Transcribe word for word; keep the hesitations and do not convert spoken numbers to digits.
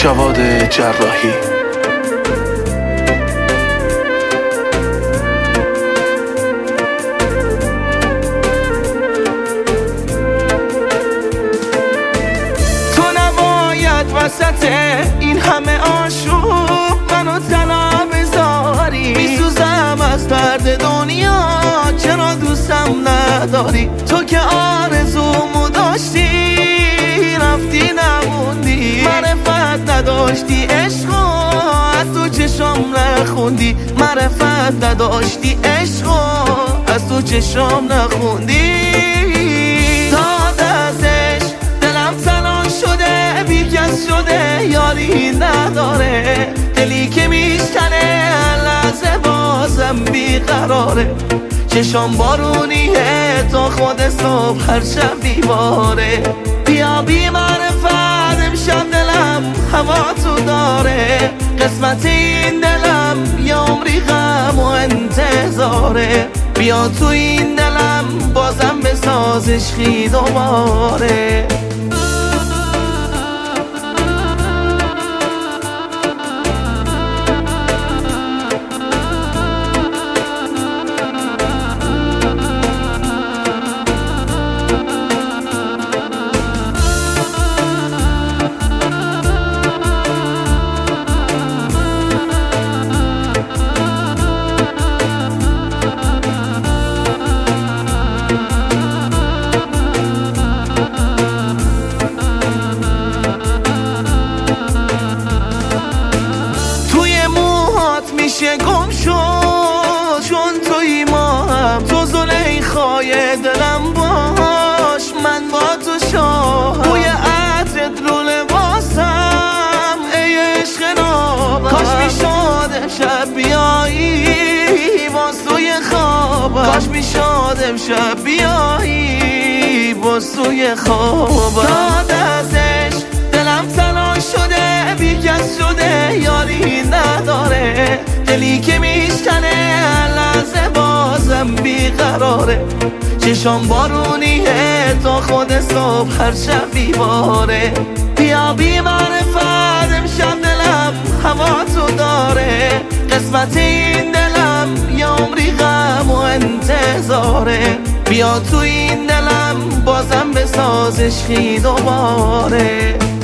جواد جراحی. تو نباید وسط این همه آشوب منو تنها بذاری، میسوزم از درد دنیا چرا دوستم نداری. تو که آرزومو داشتی رفتی نموندی، معرفت نداشتی عشقو از تو چشم نخوندی، معرفت نداشتی عشقو از تو چشم نخوندی. داد ازش دلم تنها شده بیکس شده یاری نداره، دلی که میشکنه لحظه بازم بیقراره. چشم بارونیه تا خود صبح هر شب بیباره، بیا بی معرفت امشب دلم هوا تو داره. قسمت این دلم یه عمری غم و انتظاره، بیا تو این دلم بازم بساز عشقی دوباره. میشه گم شد چون توی ما هم، تو زلیخای دلم باش من با تو شاهم. بوی عطرت رو لباسم ای عشق نابم، کاش میشد امشب بیایی باز توی خوابم، کاش میشد امشب بیایی باز توی خوابم. داد ازش دلم تنها شده بیکس شده یاری نداره، دلی که میشکنه لحظه بازم بیقراره. چشم بارونیه تا خود صبح هر شب بیباره، بیا بی معرفت امشب دلم هوا تو داره. قسمت این دلم یه عمری غم و انتظاره، بیا تو این دلم بازم بساز عشقی دوباره.